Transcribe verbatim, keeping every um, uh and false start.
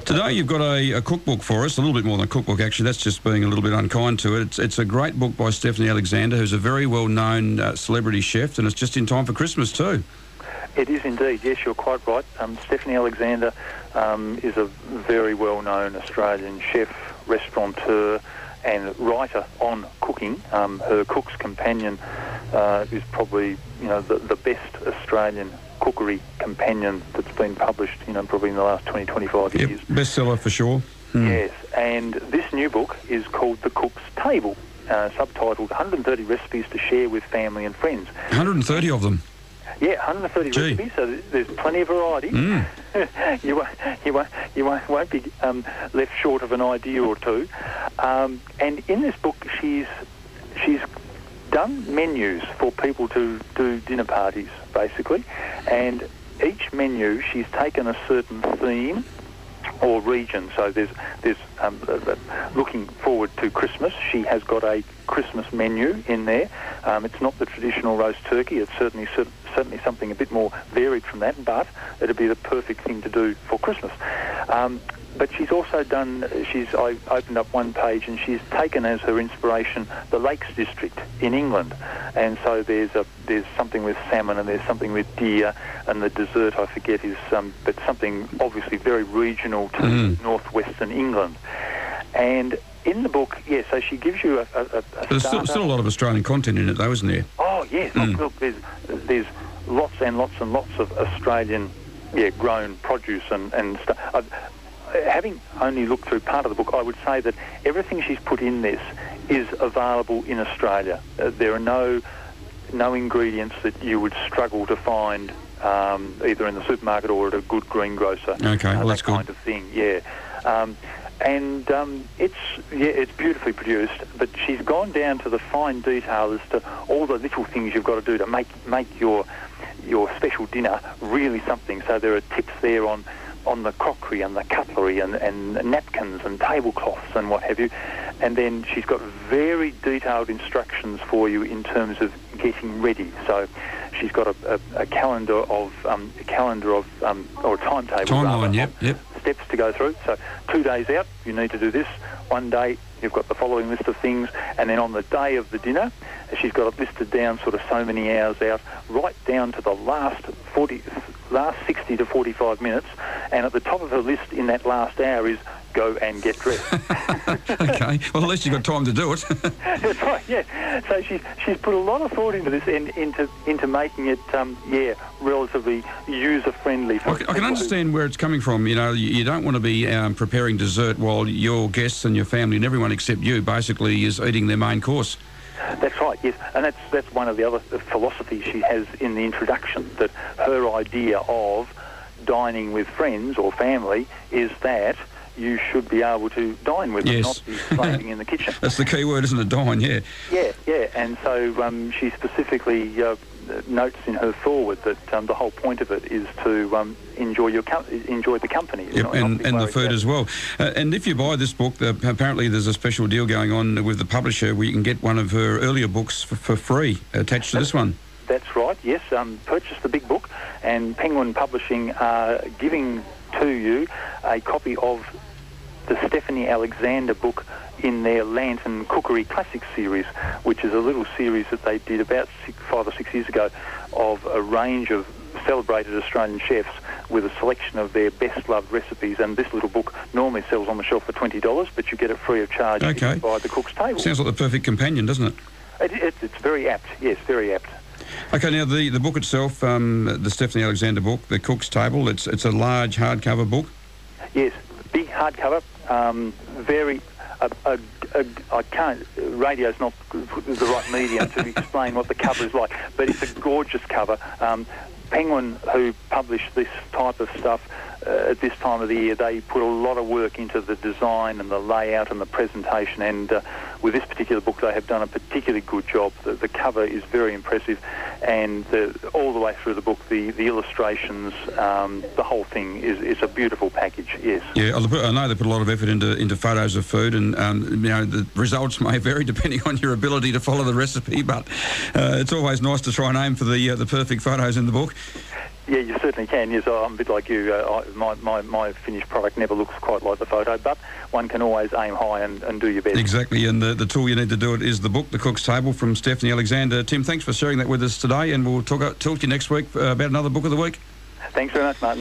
Today you've got a, a cookbook for us, a little bit more than a cookbook actually, that's just being a little bit unkind to it. It's, it's a great book by Stephanie Alexander, who's a very well-known uh, celebrity chef, and it's just in time for Christmas too. It is indeed, yes, you're quite right. Um, Stephanie Alexander um, is a very well-known Australian chef, restaurateur and writer on cooking. Um, her Cook's Companion uh, is probably, you know, the, the best Australian cookery companion that's been published, you know, probably in the last twenty, twenty-five Yep, years. bestseller for sure. Hmm. Yes, and this new book is called The Cook's Table, uh, subtitled one hundred thirty Recipes to Share with Family and Friends. one hundred thirty of them. Yeah, one hundred thirty Gee. recipes, so there's plenty of variety. Mm. you won't, you won't, you won't, won't be um, left short of an idea or two. Um, and in this book, she's she's done menus for people to do dinner parties, basically. And each menu, she's taken a certain theme or region. So there's there's um, uh, looking forward to Christmas. She has got a Christmas menu in there. Um, it's not the traditional roast turkey. It's certainly cer- certainly something a bit more varied from that, but it'd be the perfect thing to do for Christmas. Um, but she's also done, she's I opened up one page and she's taken as her inspiration the Lakes District in England. And so there's a there's something with salmon and there's something with deer, and the dessert I forget is um, but something obviously very regional to Mm. northwestern England. And in the book, yeah, so she gives you a, a, a There's still, still a lot of Australian content in it though, isn't there? Oh, yes. Mm. Look, look, there's, there's lots and lots and lots of Australian, yeah, grown produce and, and stuff. Uh, having only looked through part of the book, I would say that everything she's put in this is available in Australia. Uh, there are no no ingredients that you would struggle to find um, either in the supermarket or at a good greengrocer. Okay, well, uh, that's that good. kind of thing, yeah. Um, and um, it's yeah, it's beautifully produced, but she's gone down to the fine detail as to all the little things you've got to do to make make your your special dinner really something. So there are tips there on on the crockery and the cutlery and, and napkins and tablecloths and what have you. And then she's got very detailed instructions for you in terms of getting ready. So she's got a, a, a calendar of um, a calendar of um, or a timetable. Timeline, rather, yep, yep. Steps to go through. So two days out, you need to do this. One day, you've got the following list of things, and then on the day of the dinner, she's got it listed down sort of so many hours out, right down to the last forty, last sixty to forty-five minutes, and at the top of her list in that last hour is go and get dressed. Okay, well at least you've got time to do it. That's right, yeah. So she's she's put a lot of thought into this and into into making it, um, yeah, relatively user friendly. For I can, I can understand where it's coming from. You know, you, you don't want to be um, preparing dessert while your guests and your family and everyone except you basically is eating their main course. That's right, yes, and that's that's one of the other philosophies she has in the introduction, that her idea of dining with friends or family is that you should be able to dine with Yes. them, not be slaving in the kitchen. That's the key word, isn't it? Dine, yeah. Yeah, yeah, and so um, she specifically uh, notes in her foreword that um, the whole point of it is to um, enjoy your com- enjoy the company. Yep, not- and, not be and the worried food about- as well. Uh, and if you buy this book, uh, apparently there's a special deal going on with the publisher where you can get one of her earlier books for, for free attached to this one. That's right, yes. Um, purchase the big book, and Penguin Publishing are giving to you a copy of the Stephanie Alexander book in their Lantern Cookery Classics series, which is a little series that they did about six, five or six years ago of a range of celebrated Australian chefs with a selection of their best-loved recipes. And this little book normally sells on the shelf for twenty dollars, but you get it free of charge if Okay. you buy The Cook's Table. Sounds like the perfect companion, doesn't it? It, it, it's very apt, yes, very apt. Okay, now the, the book itself, um, the Stephanie Alexander book, The Cook's Table, it's it's a large hardcover book. Yes, big hardcover, um, very. A, a, a, I can't. Radio's not the right medium to explain what the cover is like, but it's a gorgeous cover. Um, Penguin, who publish this type of stuff uh, at this time of the year, they put a lot of work into the design and the layout and the presentation, and uh, with this particular book they have done a particularly good job. The, the cover is very impressive, and the, all the way through the book, the, the illustrations, um, the whole thing is, is a beautiful package, yes. Yeah, I know they put a lot of effort into into photos of food, and um, you know the results may vary depending on your ability to follow the recipe, but uh, it's always nice to try and aim for the uh, the perfect photos in the book. Yeah, you certainly can. Yes, I'm a bit like you. Uh, I, my, my, my finished product never looks quite like the photo, but one can always aim high and, and do your best. Exactly, and the, the tool you need to do it is the book, The Cook's Table, from Stephanie Alexander. Tim, thanks for sharing that with us today, and we'll talk, talk to you next week about another book of the week. Thanks very much, Martin.